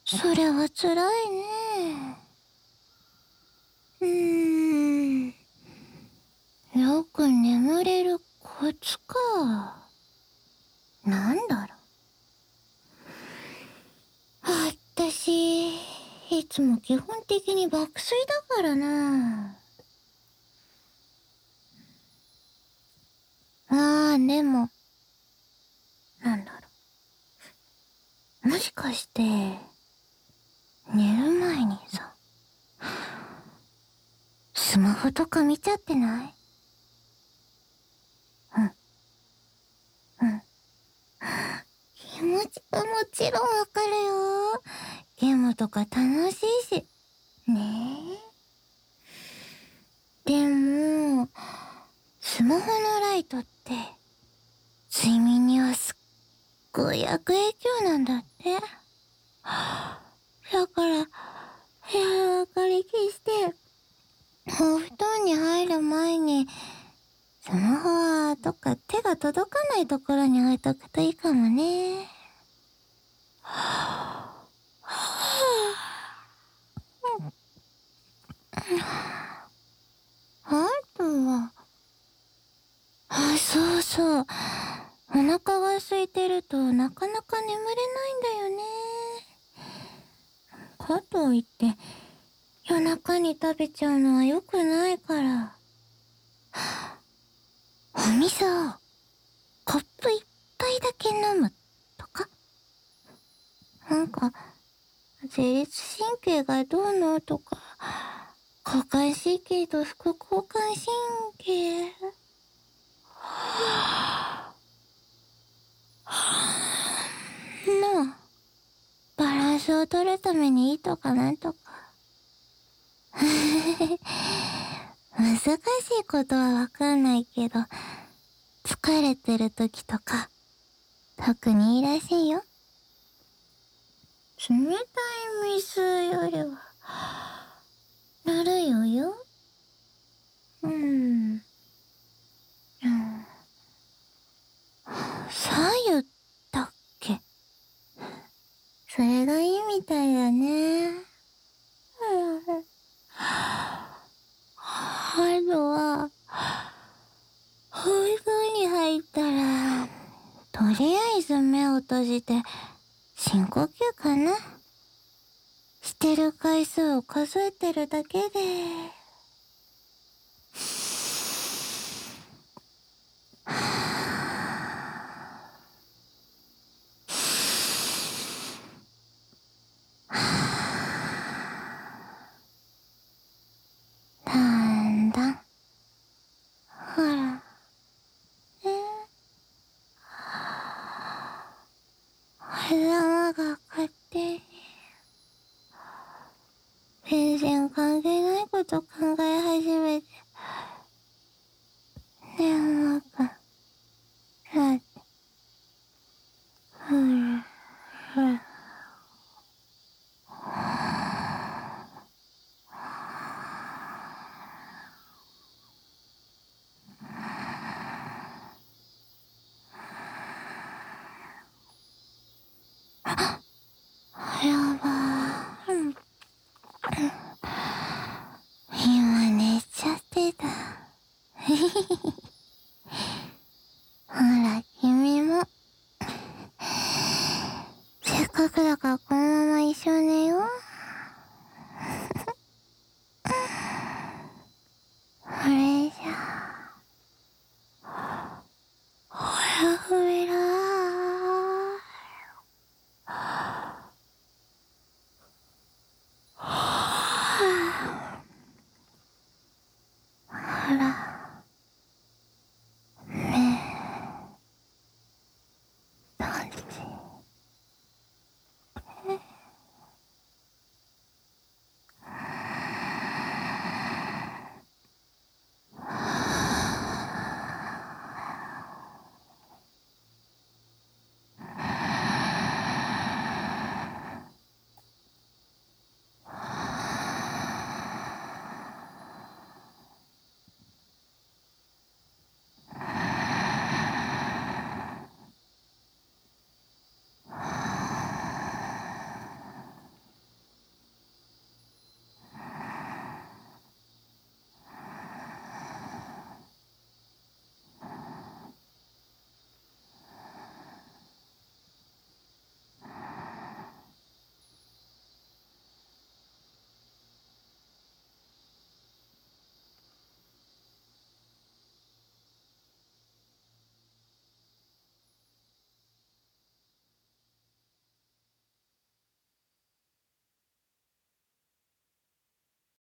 それはつらいね。よく眠れるコツか。なんだろう。私、いつも基本的に爆睡だからな。でも、なんだろう。もしかして、寝る前にさ、スマホとか見ちゃってない？うん。気持ちはもちろんわかるよ。ゲームとか楽しいし。ねえ。でも、スマホのライトって、睡眠にはすっごい悪影響なんだって。だから、部屋明かり消して、お布団に入る前に、スマホはどっか手が届かないところに置いとくといいかもね。あとは、そうそう。お腹が空いてるとなかなか眠れないんだよね。かといって、夜中に食べちゃうのは良くないから。お水をコップ一杯だけ飲むとか。なんか、自律神経がどうのとか、交感神経と副交感神経。の、バランスを取るためにいいとかなんとか。難しいことはわかんないけど、疲れてる時とか、特にいいらしいよ。冷たい水よりは、なるよよ。左右だっけ？それがいいみたいだね。あとは、お風呂に入ったら、とりあえず目を閉じて、深呼吸かな。してる回数を数えてるだけで。だんだん。ほら。え？